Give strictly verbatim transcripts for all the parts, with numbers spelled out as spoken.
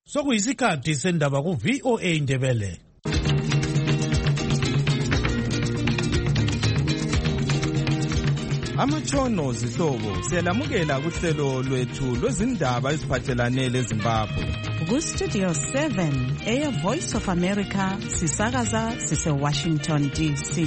Sokuyisikhathi sendaba ku V O A Ndebele. Amatshono zihlobo siyalamukela kuhlelo lwethu lwezindaba eziphathelane leZimbabwe. Ku Studio seven, Air Voice of America, sisakaza sise Washington D C.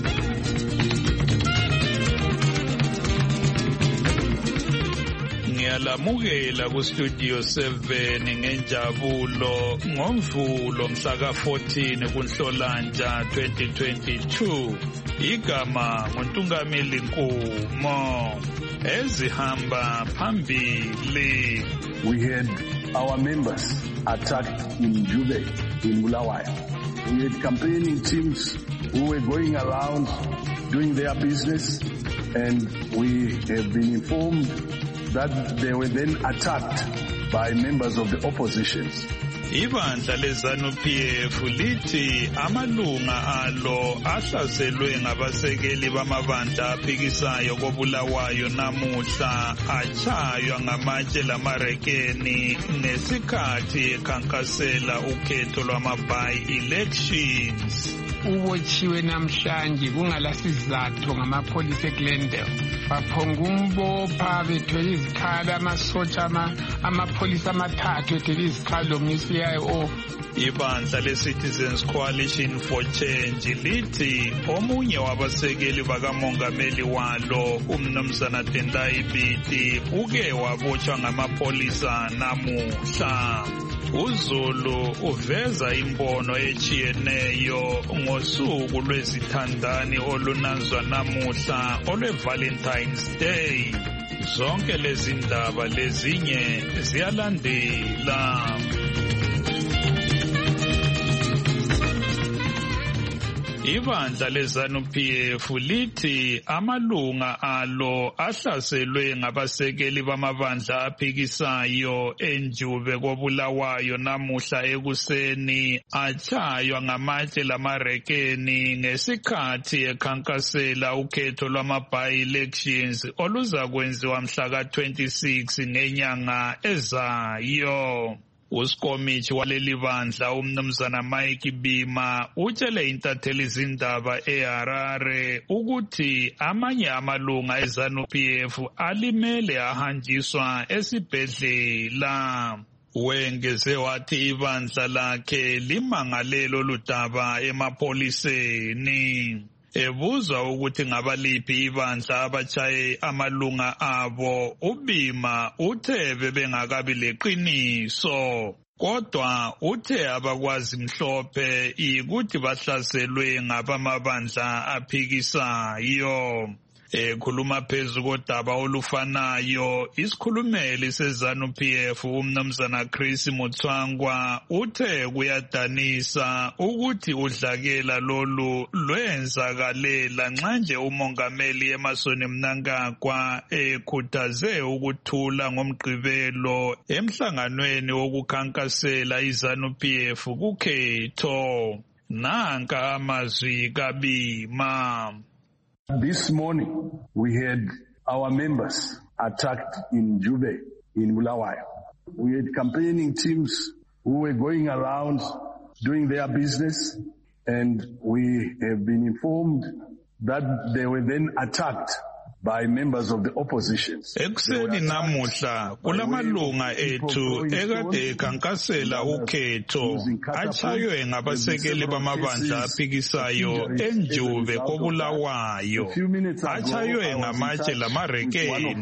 Ngiyalamukela ku Studio seven ngenjabulo ngoMvulo mhla ka fourteen kuNhlolanja twenty twenty-two. Igama nguNtungameli Nkumo ezihamba phambili. We had our members attacked in Jube, in Bulawayo. We had campaigning teams who were going around doing their business, and we have been informed that they were then attacked by members of the oppositions. Ibandla leZanu-P F lithi amalunga alo ahlaselwe ngabasekeli bamabandla aphikisayo koBulawayo namuhla achaywa ngamatshe lamarekeni ngesikhathi ekhankasela ukhetho lwama-by-elections. Ubotshiwe namhlanje kungalasizathu ngamapholisa eGlendale. Baphonga umbopha bethwele izikhala amasotsha amapholisa amathathu ethwele izikhala lomnye C I O. Ibandla le-Citizens Coalition for Change lithi omunye wabasekeli bakamongameli walo umnumzana Tendai Biti uke wabotshwa ngamapholisa namuhla. uZulu uveza imbono echiyeneyo ngosuku lwezithandani olunanzwa namuhla olwe-Valentine's Day. Zonke lezi ndaba lezinye ziyalandela. Ibandla leZanu-P F lithi amalunga alo ahlaselwe ngabasekeli bamabandla aphikisayo enjube koBulawayo namuhla ekuseni achaywa ngamatshe lamarekeni ngesikhathi ekhankasela ukhetho lwama-by-elections oluzakwenziwa mhla ka twenty-six ngenyanga ezayo. Usikomithi waleli bandla umnumzana Mike Bima utshele intatheli izindaba eHarare ukuthi amanye amalunga eZanu-P F alimele ahanjiswa esibhedlela. Wengeze wathi ibandla lakhe limangalelo oludaba emapholiseni. Ebuzwa ukuthi ngabaliphi ibandla abatshaye amalunga abo, uBima uthe bebengakabi leqiniso. Kodwa uthe abakwazi mhlophe ukuthi bahlaselwe ngabamabandla aphikisayo. Ekhuluma phezu kodaba olufanayo, isikhulumeli seZanu-P F umnumzana Chris Mutswangwa uthe kuyadanisa ukuthi udlakela lolu lwenzakalela nxa nje umongameli Emmerson Mnangagwa ekhuthaze ukuthula ngomgqibelo emhlanganweni wokukhankasela iZanu-P F kukhetho. Nanka amazwi kaBima. This morning, we had our members attacked in Jube, in Bulawayo. We had campaigning teams who were going around doing their business, and we have been informed that they were then attacked by members of the oppositions. Ekuseni namuhla kulamalunga ethu ekade ekhankasela ukhetho achaywe ngabasekeli bamabandla aphikisayo enjube koBulawayo, achaywe ngamatshe lamarekeni.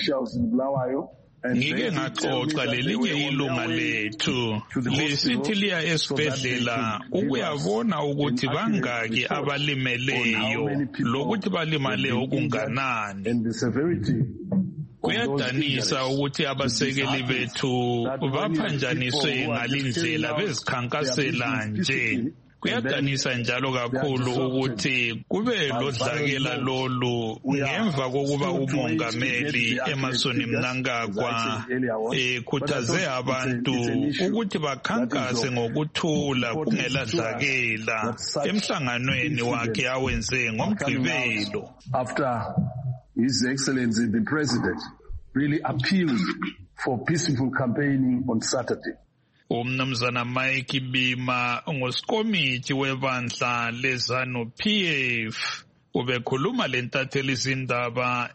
Ngike ngaxoxa lelinye ilunga lethu lisithi liya esibhedlela ukuyabona ukuthi bangaki abalimeleyo lokuthi balimale okunganani. Kuyadanisa ukuthi abasekeli bethu baphanjaniswe ngalindlela bezikhankasela nje. Kuyadanisa njalo kakhulu ukuthi kube lodlakela lolu ngemva kokuba umongameli Emmerson Mnangagwa ekhuthaze abantu ukuthi bakhankase ngokuthula kungela dlakela emhlanganweni wakhe awenze ngomgqibelo. After His Excellency the President really appealed for peaceful campaigning on Saturday. Umnumzana Mike Bima ngosikomiti webandla leZANU P F ubekhuluma lentatheli izindaba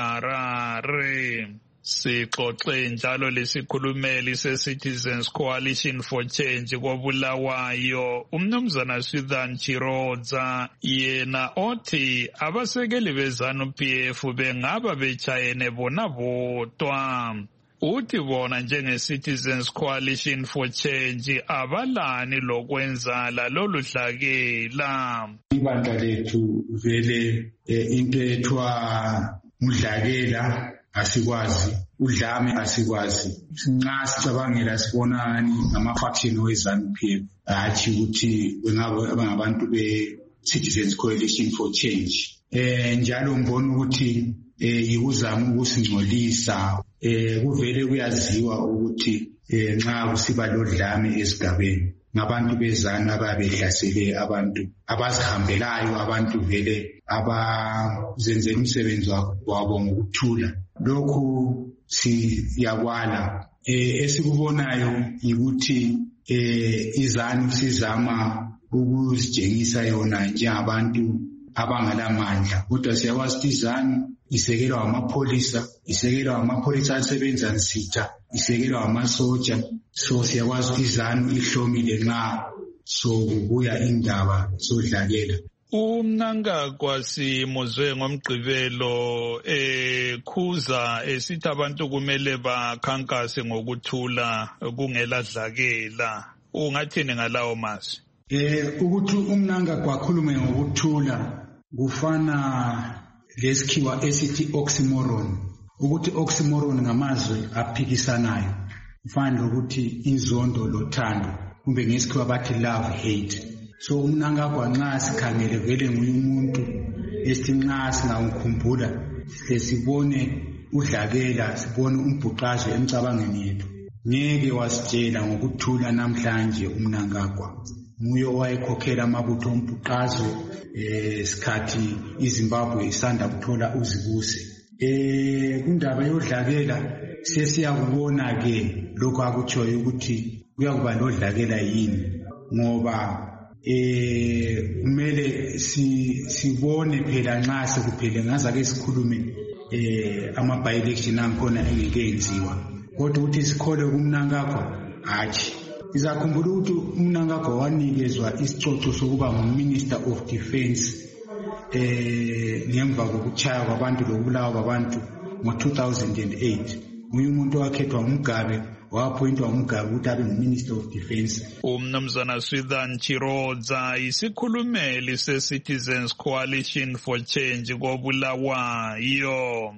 eseHarare. Sixoxe njalo lesikhulumeli se-Citizens Coalition for Change koBulawayo umnumzana Swithan Chirodza yena othi abasekeli beZANU P F bengaba betshayene bona bodwa. Uthi bona njenge-Citizens Coalition for Change abalani lokwenzala lolu dlakela. Ibandla lethu vele into ethwa udlakela asikwazi, udlame asikwazi. Nxa sicabangela sibonani ngama-faction weZANU P F hathi ukuthi bengabantu be-Citizens Coalition for Change. Eh njalo ngibona ukuthi yikuzama ukusingcolisa. Eh kuvele kuyaziwa ukuthi nxa kusiba lodlame esigabeni ngabantu beZANU ababehlasele abantu abazihambelayo, abantu vele abazenzela umsebenzi wabo ngokuthula. Lokhu siyakwala. Eh esikubonayo yikuthi eh iZANU sizama ukuzitshengisa yona njengabantu abangalamandla, kodwa siyakwazi ukuthi iZANU isekelwa amapholisa, isekelwa amapholisa asebenza nsitha, isekelwa amasoja. So siyakwazi ukuthi iZANU ihlomile nxa sokubuya indaba zodlakela. Umnangagwa simuzwe ngomgqibelo ekhuza esithi abantu kumele bakhankase ngokuthula kungela dlakela. Ungathini ngalawo mazwi? Eh ukuthi umnangagwa akhulume ngokuthula kufana lesikhiwa esithi oxymoron. Ukuthi oxymoron ngamazwi aphikisanayo. Kufana lokuthi inzondo lothando, kumbe ngesikhiwa bathi love hate. So umnangagwa nxa sikhangele vele nguye umuntu esithi nxa singakukhumbula sibone udlakela, sibone umbhuqazwe emcabangweni yethu. Ngeke wasitshela ngokuthula namhlanje umnangagwa. Nguye owayekhokhela amabutho ombhuqazwe eh sikhathi iZimbabwe isanda kuthola uzibuse. Eh kundaba yodlakela sesiyakubona ke lokho akutshoyo ukuthi kuyakuba lodlakela yini, ngoba eh kumele si sibone phela nxa sekuphele ngaza ke sikhulume eh ama by election ankhona engeke enziwa, kodwa ukuthi sikhole kumnangagwa hathi. Izakhumbula ukuthi umnangagwa wanikezwa isicoco sokuba nguMinister of Defence eh ngemva kokuchaya kwabantu lokubulawa kwabantu ngo two thousand eight. Nguye umuntu owakhethwa uMgabe, waphointwa uMgabe ukuthi abe nguMinister of Defence. Umnumzana Swithan Chirodza isikhulumeli se-Citizens Coalition for Change koBulawayo.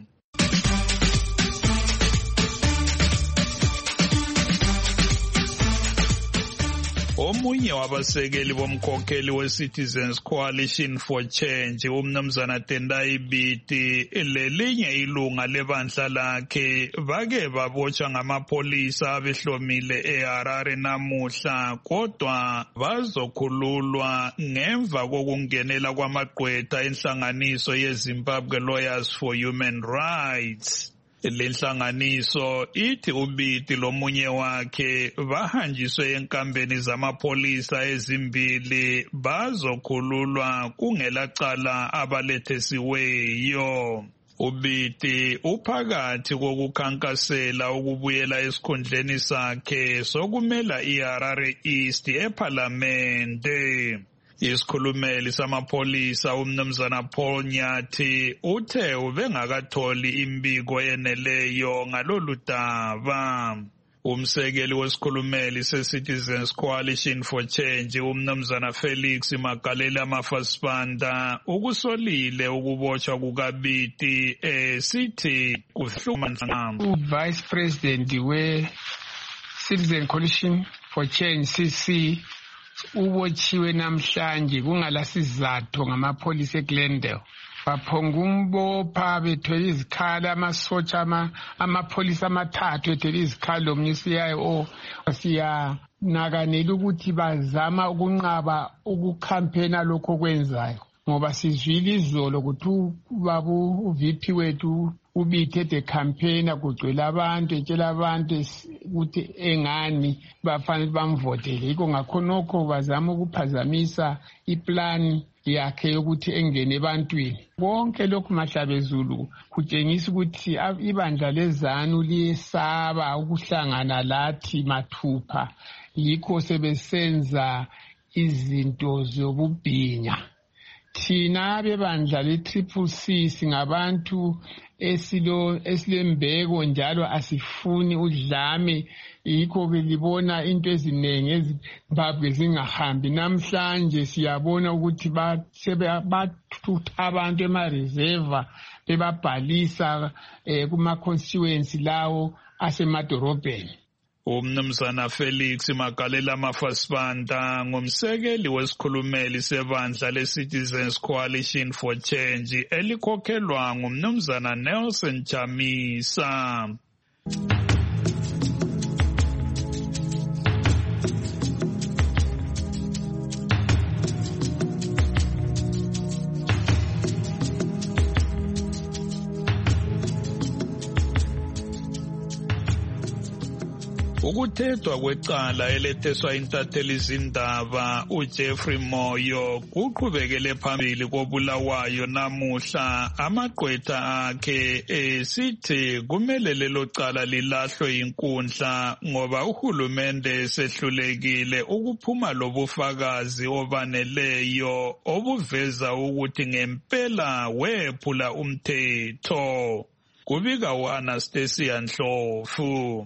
Omunye wabasekeli bomkhokheli we-Citizens Coalition for Change umnumzana Tendai Biti lelinye ilunga lebandla lakhe bake babotshwa ngamapholisa abehlomile eHarare namuhla, kodwa bazokhululwa ngemva kokungenela kwamagqwetha enhlanganiso yeZimbabwe Lawyers for Human Rights. Lenhlanganiso ithi uBiti lomunye wakhe bahanjiswe enkambeni zamapholisa ezimbili bazokhululwa kungelacala abalethesiweyo. uBiti uphakathi kokukhankasela ukubuyela esikhundleni sakhe sokumela iHarare East eParlamente. Isikhulumeli samapholisa umnumzana Paul Nyathi uthe ubengakatholi imbiko yeneleyo ngalolu daba. Umsekeli wesikhulumeli se-Citizens Coalition for Change umnumzana Felix Magalela Mafasibanda ukusolile ukubotshwa kukaBiti esithi kuhluma uVice President we-Citizen Coalition for Change C C ubotshiwe namhlanje kungalasizathu ngamapholisa eGlendale. Baphonga umbopha bethwele izikhala amasotsha amapholisa amathathu ethwele izikhala omnye C I O. Siyanakanela ukuthi bazama ukunqaba ukukhampena lokho kwenzayo, ngoba sizwile izolo ukuthi ubabu uV P wethu ubithe the campaign kugcwele abantu etshela abantu ukuthi engani bafanele bamvotele. Yiko ngakhonokho bazama ukuphazamisa iplani yakhe yokuthi engene ebantwini. Konke lokhu Mahlabezulu kutshengisa ukuthi ibandla leZANU liyesaba ukuhlangana lathi mathupha, yikho sebesenza izinto zobubhinya. Thina bebandla le-Triple C singabantu esilo esilembeko njalo asifuni udlame, yikho belibona into eziningi ezimbabwe zingahambi. Namhlanje siyabona ukuthi bathutha abantu ema-reserve bebabhalisa eh, kuma-constituency lawo asemadorobheni. Umnumzana Felix Magalela Mafasibanda ngumsekeli wesikhulumeli sebandla le-Citizens Coalition for Change elikhokhelwa ngumnumzana Nelson Chamisa. Ukuthethwa kwecala eletheswa intatheli zindaba uJeffrey Moyo kuqhubekele phambili koBulawayo namuhla. Amagqwetha akhe esithi kumele lelo cala lilahlwe inkundla ngoba uhulumende sehlulekile ukuphuma lobufakazi obaneleyo obuveza ukuthi ngempela wephula umthetho. Kubika u-Anastasia Ndlovu.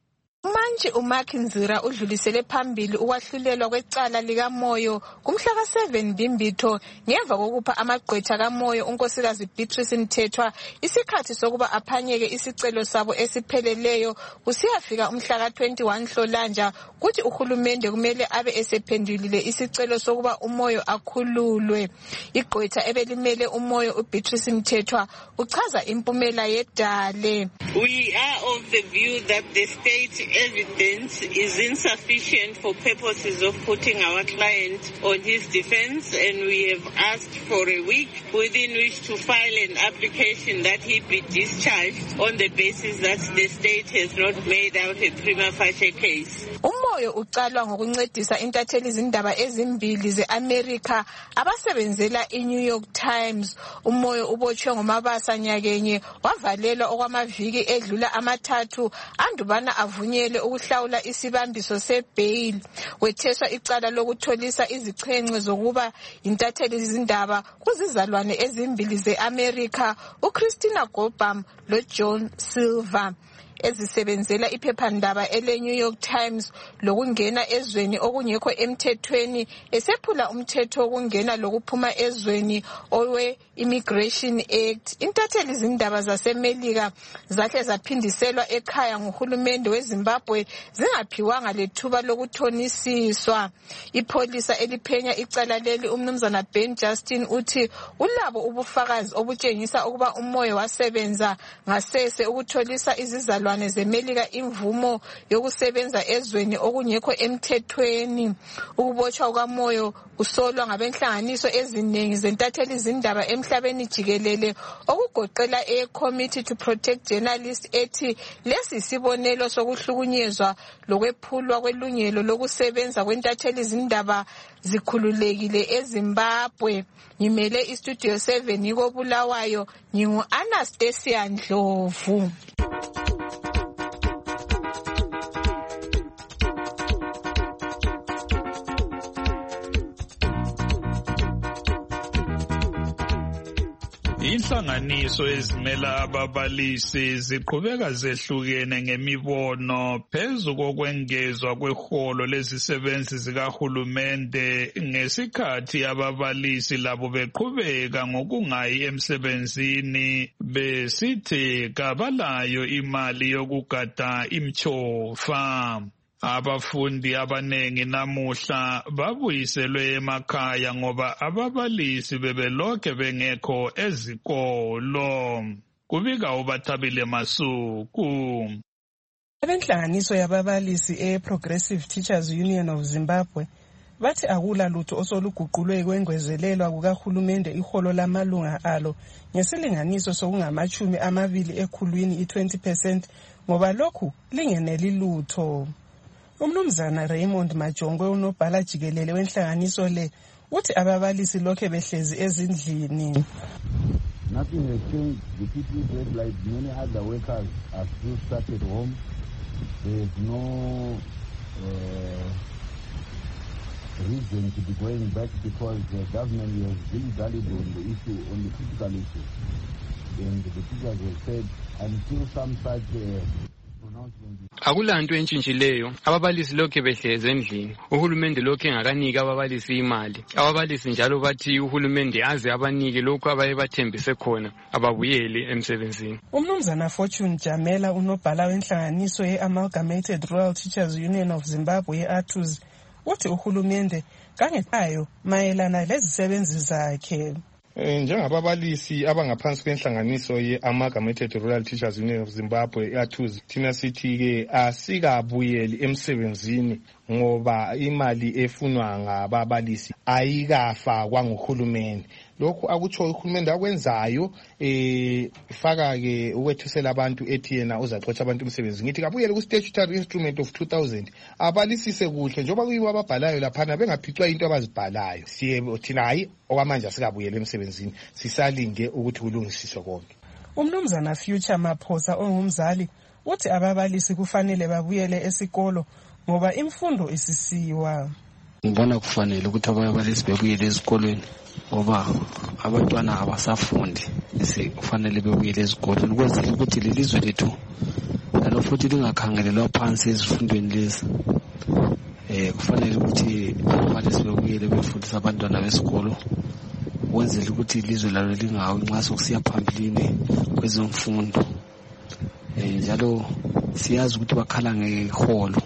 Manje uMark Nzira udlulisele phambili ukwahlulelwa kwecala likaMoyo kumhla ka seven Bhimbitho ngemva kokupha amagqwetha kaMoyo unkosikazi Beatrice Mthethwa isikhathi sokuba aphanyeke isicelo sabo esipheleleyo kusiyafika umhla ka twenty-one Nhlolanja kuthi uhulumende kumele abe esephendulile isicelo sokuba uMoyo akhululwe. Igqwetha ebelimele uMoyo uBeatrice Mthethwa uchaza impumela yedale. We are of the view that the state evidence is insufficient for purposes of putting our client on his defense, and we have asked for a week within which to file an application that he be discharged on the basis that the state has not made out a prima facie case. uMoyo ucalwa ngokuncedisa intatheli izindaba ezimbili ze-America abasebenzela iNew York Times. uMoyo ubotshwe ngomabasa nyakenye wavalelwa okwamaviki edlula amathathu andubana avunyele ukuhlawula isibambiso sebail. Wetheswa icala lokutholisa izichence zokuba intatheli izindaba kuzizalwane ezimbili ze-America uChristina Gobham loJohn Silver ezisebenzela iphephandaba ele-New York Times lokungena ezweni okungekho emthethweni esephula umthetho wokungena lokuphuma ezweni owe Immigration Act. Intatheli izindaba zaseMelika zahle zaphindiselwa ekhaya nguhulumende weZimbabwe zingaphiwanga lethuba lokuthonisiswa. Ipolisa eliphenya icala leli umnumzana Ben Justin uthi ulabo ubufakazi obutshengisa ukuba uMoyo wasebenza ngasese ukutholisa izizalwane zeMelika imvumo yokusebenza ezweni okungekho emthethweni. Ukubotshwa kukaMoyo usolwa ngabenhlanganiso eziningi zentatheli izindaba emhlabeni jikelele okugoqela e-Committee to Protect Journalists ethi lesi sibonelo sokuhlukunyezwa lokwephulwa kwelungelo lokusebenza kwentatheli izindaba zikhululekile eZimbabwe. Ngimele iStudio seven yiko Bulawayo, ngingu Anastasia Ndlovu. Inhlanganiso ezimela ababalisi ziqhubeka zehlukene ngemibono phezu kokwengezwa kweholo lezisebenzi zikahulumende ngesikhathi ababalisi labo beqhubeka ngokungayi emsebenzini besithi kabalayo imali yokugada imchofa. Abafundi abanengi namuhla babuyiselwe emakhaya ngoba ababalisi bebelokhe bengekho ezikolo. Kubika uBathabile Masuku. Abenhlanganiso yababalisi e-Progressive Teachers Union of Zimbabwe bathi akula lutho osoluguqulwe kwengwezelelwa kukahulumende iholo lamalunga alo ngesilinganiso sokungamachumi amabili ekhulwini i-twenty percent ngoba lokhu lingeneli lutho. Umnumzana Raymond Majongwe unobhala jikelele wenhlanganiso le uthi ababalisi lokhe behlezi ezindlini. Nothing has changed. The people said like many other workers are still stuck at home. There is no uh, reason to be going back because the government has been valid on the issue, on the physical issue. And the teachers have said until some such uh, akulanto entshintshileyo, ababalisi lokhe behlezi endlini. Uhulumende lokhe engakanika ababalisi imali. Ababalisi njalo bathi uhulumende aze abanike lokho abaye bathembise khona ababuyele emsebenzini. Umnumzana Fortune Jamela unobhala wenhlanganiso ye-Amalgamated Rural Teachers Union of Zimbabwe ye-A T U Z uthi uhulumende kangeqayo mayelana lezisebenzi zakhe. Njengababalisi abangaphansi kwenhlanganiso ye-Amalgamated Rural Teachers Union of Zimbabwe e-A T U Z, thina sithi ke asikabuyeli emsebenzini ngoba imali efunwa ngababalisi ayikafakwa nguhulumende. Lokhu akutsho uhulumende akwenzayo eh faka ke ukwethusela abantu ethi yena uzaxotsha abantu umsebenzi. Ngithi kabuyele ku statutory instrument of two thousand abalisise kuhle njengoba kuyiwa ababhalayo laphana bengaphicwa into abazibhalayo. Siye thina hayi okwamanje asikabuyele emsebenzini, sisalinde ukuthi kulungisiswe konke. Umnumzana Future Maphosa ongumzali uthi ababalisi kufanele babuyele esikolo ngoba imfundo isisiwa. Ngibona kufanele ukuthi ababalisi bebuyele ezikolweni ngoba abantwana abasafundi, kufanele bebuyele ezikolweni ukwenzela ukuthi lelizwe lethu nalo futhi lingakhangelelwa phansi ezifundweni lezi. Eh kufanele ukuthi ababalisi bebuyele befundisa abantwana besikolo ukwenzela ukuthi ilizwe lalo lingawi nxa sokusiya phambilini kwezemfundo. Eh njalo siyazi ukuthi bakhala ngeholo,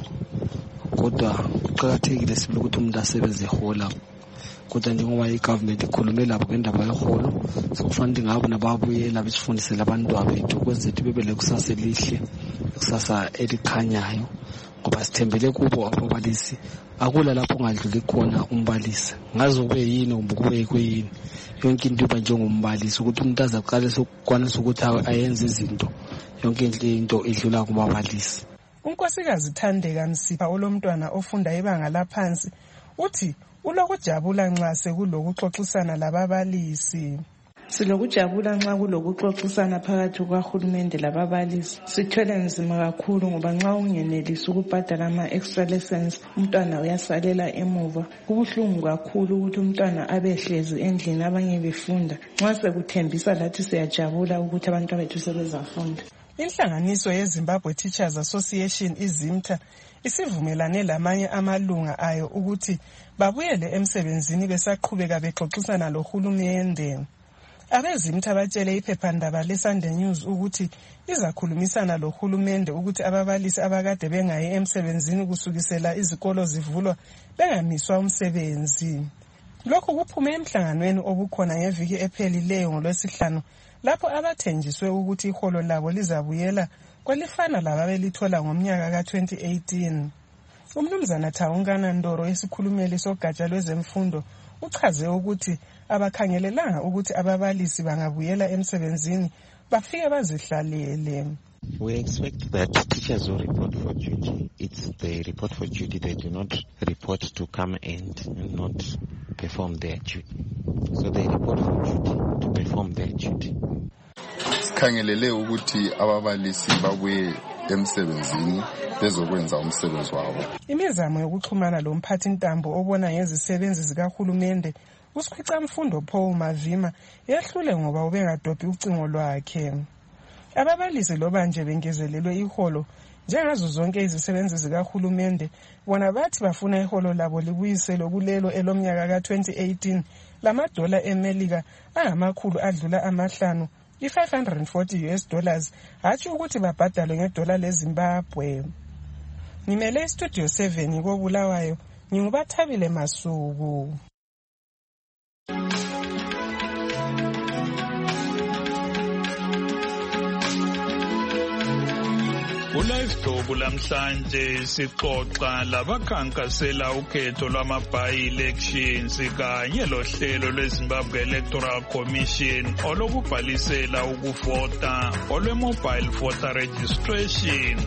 kodwa kuqakathekile sibili ukuthi umuntu asebenze ehola. Kodwa njengoba i-government ikhulume labo ngendaba yeholo, sokufanele ngabo nababuyela besifundisela abantwana bethu ukwenzela ukuthi bebe lekusasa elihle, lekusasa elikhanyayo, ngoba sithembele kubo ababalisi. Akula lapho ungadluli khona umbalisi, ngaze ube yini kumbe kube kuyini, yonke into iba njengombalisi ukuthi umuntu azaqale sokukwanisa ukuthi ayenze izinto, yonke into idlula kubabalisi. Unkosikazi Thandeka Msipha olomntwana ofunda ibanga laphansi uthi ulokujabula nxa sekulokuxoxisana lababalisi. Silokujabula nxa kulokuxoxisana phakathi kukahulumende lababalisi. Sithwele nzima kakhulu ngoba nxa ungenelisi ukubhadala ama-extra lessons umntwana uyasalela emuva. Kubuhlungu kakhulu ukuthi umntwana abehlezi endlini abanye befunda. Nxa sekuthembisa lathi siyajabula ukuthi abantwana bethu sebezafunda. Inhlanganiso yeZimbabwe Teachers Association izimta isivumelane lamanye amalunga ayo ukuthi babuyele emsebenzini besaqhubeka bexoxisana lohulumende. Abezimta batshele iphephandaba leSunday News ukuthi izakhulumisana lohulumende ukuthi ababalisi abakade bengayi emsebenzini kusukisela izikolo zivulwa bengamiswa umsebenzi. Lokhu kuphume emhlanganweni obukhona ngeviki ephelileyo ngoLwesihlanu lapho abathenjiswe ukuthi iholo labo lizabuyela kwalifana lababelithola ngomnyaka ka twenty eighteen. Umnumzana Thawungana Ndoro esikhulumeli sogatsha lwezemfundo uchaze ukuthi abakhangelelanga ukuthi ababalisi bangabuyela emsebenzini bafike bazihlalele. We expect that teachers will report for duty. It's the report for duty. They do not report to come and not perform their duty. So they report for duty to perform their duty. Sikhangelele ukuthi ababalisi babuye emsebenzini bezokwenza umsebenzi wabo. Imizamo yokuxhumana lomphathi ntambo obona ngezisebenzi zikahulumende uSikhwicamfundo Paul Mavima yehlule ngoba ubengadophi ucingo lwakhe. Ababalisi loba nje bengezelelwe iholo njengazo zonke izisebenzi zikahulumende bona bathi bafuna iholo labo libuyiselo kulelo elomnyaka ka twenty eighteen lamadola eMelika angamakhulu adlula amahlanu i-five hundred forty US dollars hatshi ukuthi babhadalwe ngedola leZimbabwe. Ngimele istudio seven koBulawayo ngingubathabile Masuku. uLife Hlobo lamhlanje sixoxa labakhankasela ukhetho lwama-by-elections kanye lohlelo lweZimbabwe Electoral Commission olokubhalisela ukuvota olwe-mobile voter registration.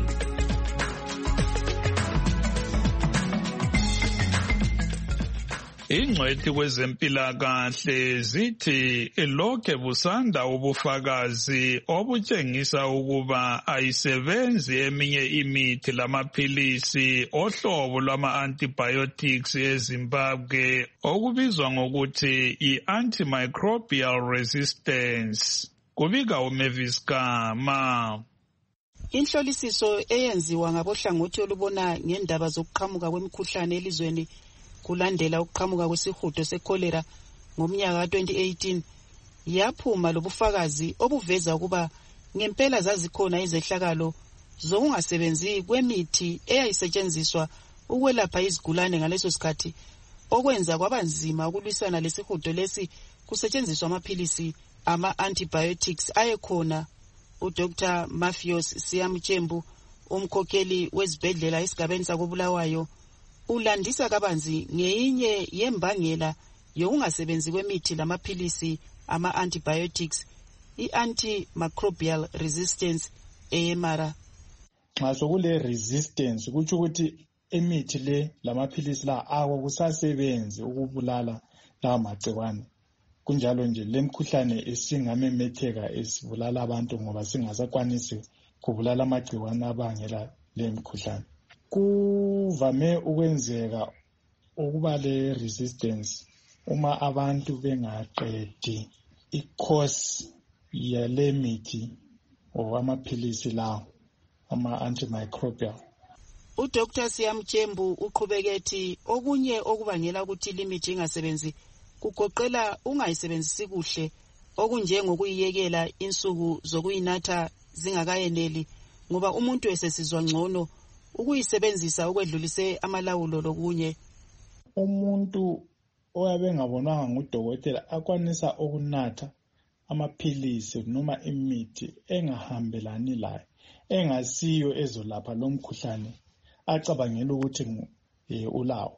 Ingcwethi kwezempilakahle zithi lokhe busanda ubufakazi obutshengisa ukuba ayisebenzi eminye imithi lamaphilisi ohlobo lwama-antibiotics eZimbabwe okubizwa ngokuthi i-antimicrobial resistance. Kubika uMavis Kama. Inhlolisiso eyenziwa ngabohlangothi olubona ngendaba zokuqhamuka kwemikhuhlane elizweni kulandela ukuqhamuka kwesihudo sekholera ngomnyaka ka twenty eighteen yaphuma lobufakazi obuveza ukuba ngempela zazikhona izehlakalo zokungasebenzi kwemithi eyayisetshenziswa ukwelapha izigulane ngaleso sikhathi okwenza kwabanzima ukulwisana lesihudo lesi kusetshenziswa amaphilisi ama-antibiotics ayekhona. uDr Mafios Siyamchembu, umkhokheli wezibhedlela esigabeni sakobulawayo, ulandisa kabanzi ngeyinye yembangela yokungasebenzi kwemithi lamaphilisi ama-antibiotics, i-antimicrobial resistance eyemara. Nxa sokule resistance kutsho ukuthi imithi le lamaphilisi la akusasebenzi ukubulala lawa magciwane. Kunjalo nje lemkhuhlane isingamemetheka esibulala abantu ngoba singasakwanisi kubulala amagciwane abangela lemkhuhlane. Kuvame ukwenzeka ukuba le resistance uma abantu bengaqedi i-course yale mithi o amaphilisi lawo ama-antimicrobial. uDr Siyamchembu uqhubekethi okunye okubangela ukuthi limithi ingasebenzi kugoqela ungayisebenzisi kuhle okunjengokuyiyekela insuku zokuyinatha zingakayeneli ngoba umuntu esesizwa ngcono ukuyisebenzisa ukwedlulise amalawulo lokunye. Umuntu oyabe ngabonwanga ngudokotela akwanisa ukunatha amaphilisi noma imithi engahambelani laye engasiyo ezolapha lo mkhuhlane acabangela ukuthi ulawo.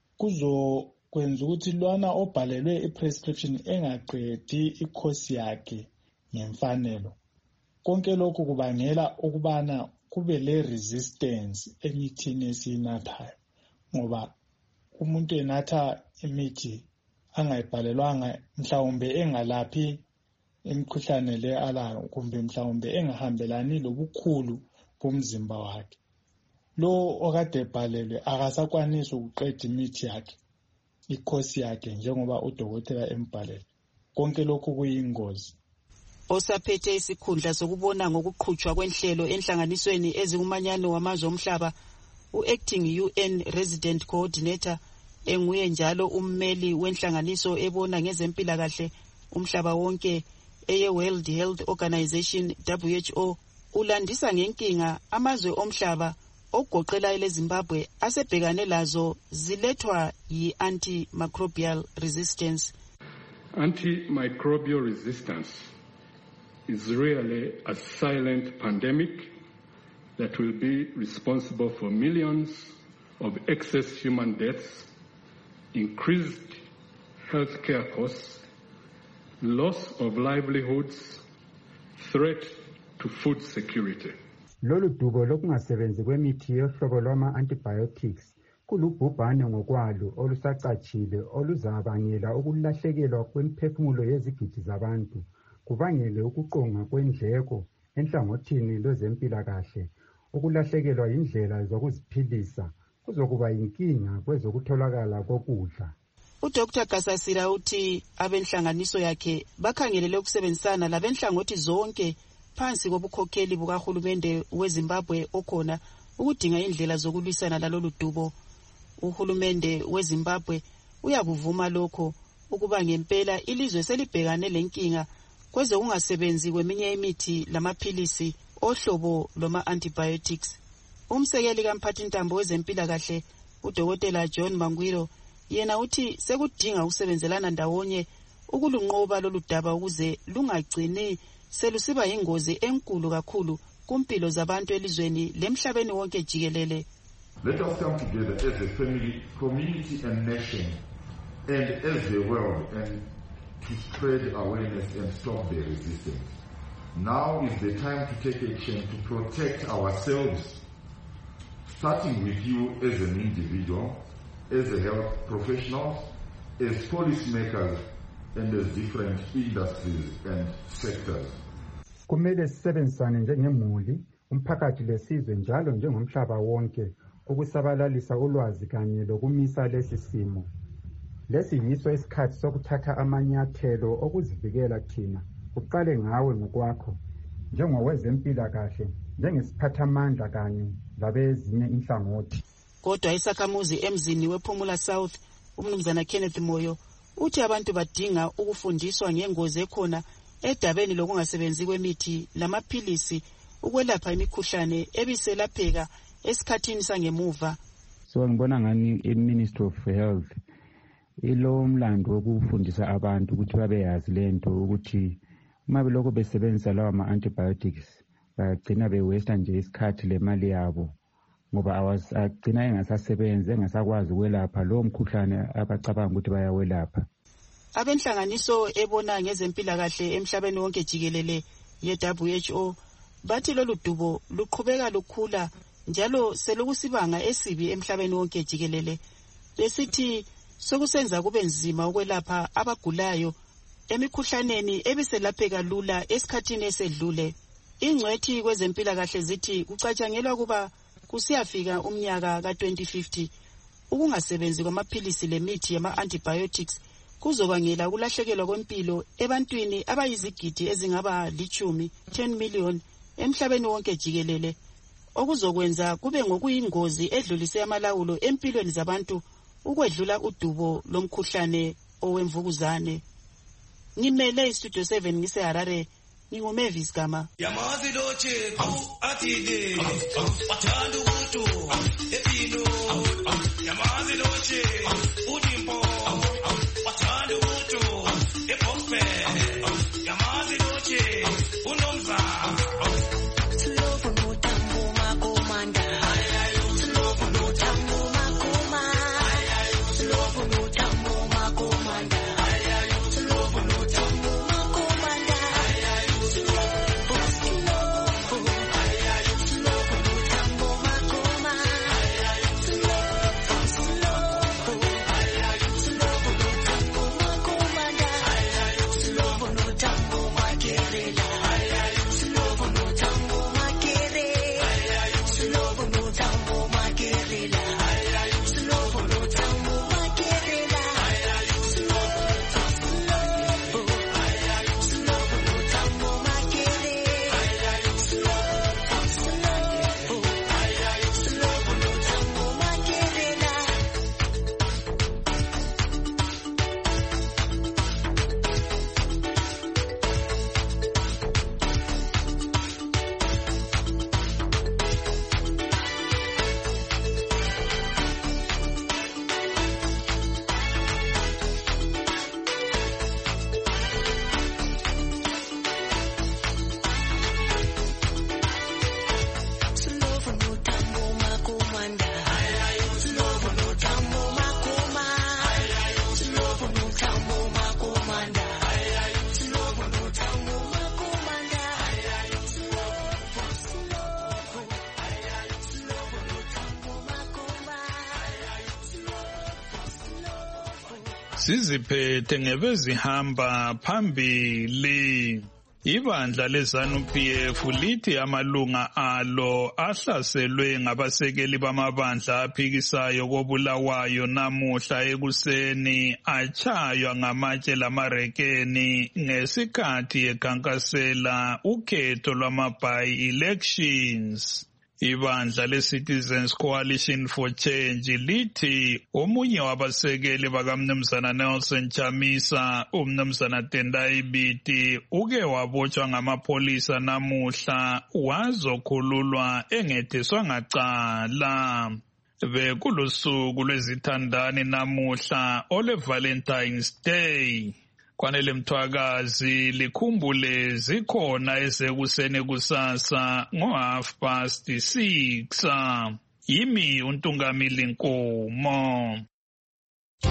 Kuzo kwenza ukuthi lwana obhalelwe i-prescription engaqedi ikhosi yakhe ngemfanelo. Konke lokhu kubangela ukubana kube le resistance emithini esiyinathayo ngoba umuntu enatha imithi angayibhalelwanga mhlawumbe engalaphi imikhuhlane le alayo kumbe mhlawumbe engahambelani lobukhulu bomzimba wakhe. Lo okade ebhalelwe akasakwanisi ukuqeda imithi yakhe ikhosi yakhe njengoba udokotela embhalele. Konke lokhu kuyingozi. Osaphethe isikhundla sokubona ngokuqhutshwa kwenhlelo enhlanganisweni ezikumanyano wamazwe omhlaba, u-acting U N resident coordinator enguye njalo ummeli wenhlanganiso ebona ngezempilakahle umhlaba wonke eye World Health Organization W H O, ulandisa ngenkinga amazwe omhlaba okugoqela eleZimbabwe asebhekane lazo zilethwa yi-antimicrobial resistance. Antimicrobial resistance is really a silent pandemic that will be responsible for millions of excess human deaths, increased healthcare costs, loss of livelihoods, threat to food security. Lolu dubo lokungasebenzi kwemithi yohlobo lwama-antibiotics kulubhubhane ngokwalo olusacatshile oluzabangela ukulahlekelwa kwemphefumulo yezigidi zabantu, kubangele ukuqonga kwendleko enhlangothini lwezempilakahle, ukulahlekelwa indlela zokuziphilisa, kuzokuba yinkinga kwezokutholakala kokudla. uDr Gasasira uthi abenhlanganiso yakhe bakhangelele ukusebenzisana labenhlangothi zonke phansi kobukhokheli bukahulumende weZimbabwe okhona ukudinga indlela zokulwisana lalolu dubo. Uhulumende weZimbabwe uyakuvuma lokho ukuba ngempela ilizwe selibhekane lenkinga kweze kungasebenzi kweminye imithi lamaphilisi ohlobo lwama-antibiotics. Umsekeli kamphathintambo wezempilakahle uDokotela John Mangwiro yena uthi sekudinga ukusebenzelana ndawonye ukulunqoba lolu daba ukuze lungagcini selusiba ingozi enkulu kakhulu kumpilo zabantu elizweni lemhlabeni wonke jikelele. Let us come together as a family, community and nation and as the world and to spread awareness and stop the resistance. Now is the time to take action to protect ourselves, starting with you as an individual, as a health professional, as policymakers, and as different industries and sectors. Kumele sisebenzisane njengemuli, umphakathi lesizwe njalo njengomhlaba wonke ukusabalalisa ulwazi kanye lokumisa lesi simo. Lesi yiso isikhathi sokuthatha amanyathelo okuzivikela thina. Uqale ngawe ngokwakho njengowezempilakahle, njengesiphathamandla kanye labezinye inhlangothi. Kodwa isakhamuzi emzini wePhumula South, umnumzana Kenneth Moyo, uthi abantu badinga ukufundiswa ngengozi ekhona edabeni lokungasebenzi kwemithi lamaphilisi ukwelapha imikhuhlane ebiselapheka esikhathini sangemuva. So ngibona ngani iMinistry of Health ilo mlando wokufundisa abantu ukuthi babeyazi lento ukuthi uma beloko besebenzisa lawa ama-antibiotics bagcina bewesta nje isikhathi lemali yabo ngoba awagcina engasasebenzi engasakwazi ukwelapha lowo mkhuhlane abacabanga ukuthi bayawelapha. Abenhlanganiso ebona ngezempilakahle emhlabeni wonke jikelele ye-W H O bathi lolu dubo luqhubeka lukhula njalo selokusibanga esibi emhlabeni wonke jikelele. Besithi sokusenza kube nzima ukwelapha abagulayo emikhuhlaneni ebiselapheka lula esikhathini esedlule. Ingcwethi kwezempilakahle zithi kucatshangelwa kuba kusiyafika umnyaka ka twenty fifty ukungasebenzi kwamaphilisi lemithi yama-antibiotics kuzobangela ukulahlekelwa kwempilo ebantwini abayizigidi ezingaba lichumi ten million emhlabeni wonke jikelele, okuzokwenza kube ngokuyingozi edlulise amalawulo empilweni zabantu ukwedlula udubo lomkhuhlane owemvukuzane. Ngimele iStudio seven ngiseHarare, nginguMavis Gama. Yamazi loche ku atide wathanda ukuthi epilo yamazi loche udimpo wathanda ukuthi epompe yamazi loche unomza slow mutambo makomanda slow mutambo makoma slow mutambo makomanda Siziphethe ngebezihamba phambili. Ibandla leZANU-P F lithi amalunga alo ahlaselwe ngabasekeli bamabandla aphikisayo koBulawayo namuhla ekuseni atshaywa ngamatshe lamarekeni ngesikhathi ekhankasela ukhetho lwama-by-elections. Ibandla le-Citizens Coalition for Change lithi omunye wabasekeli bakamnumzana Nelson Chamisa, umnumzana Tendai Biti, uke wabotshwa ngamapolisa namuhla wazokhululwa engetheswa ngacala. Bekulusuku lwezithandani namuhla ole Valentine's Day. Kwanele Mthwakazi likhumbule zikhona esekuseni kusasa ngo half past six. Yimi uNtungamili Nkomo.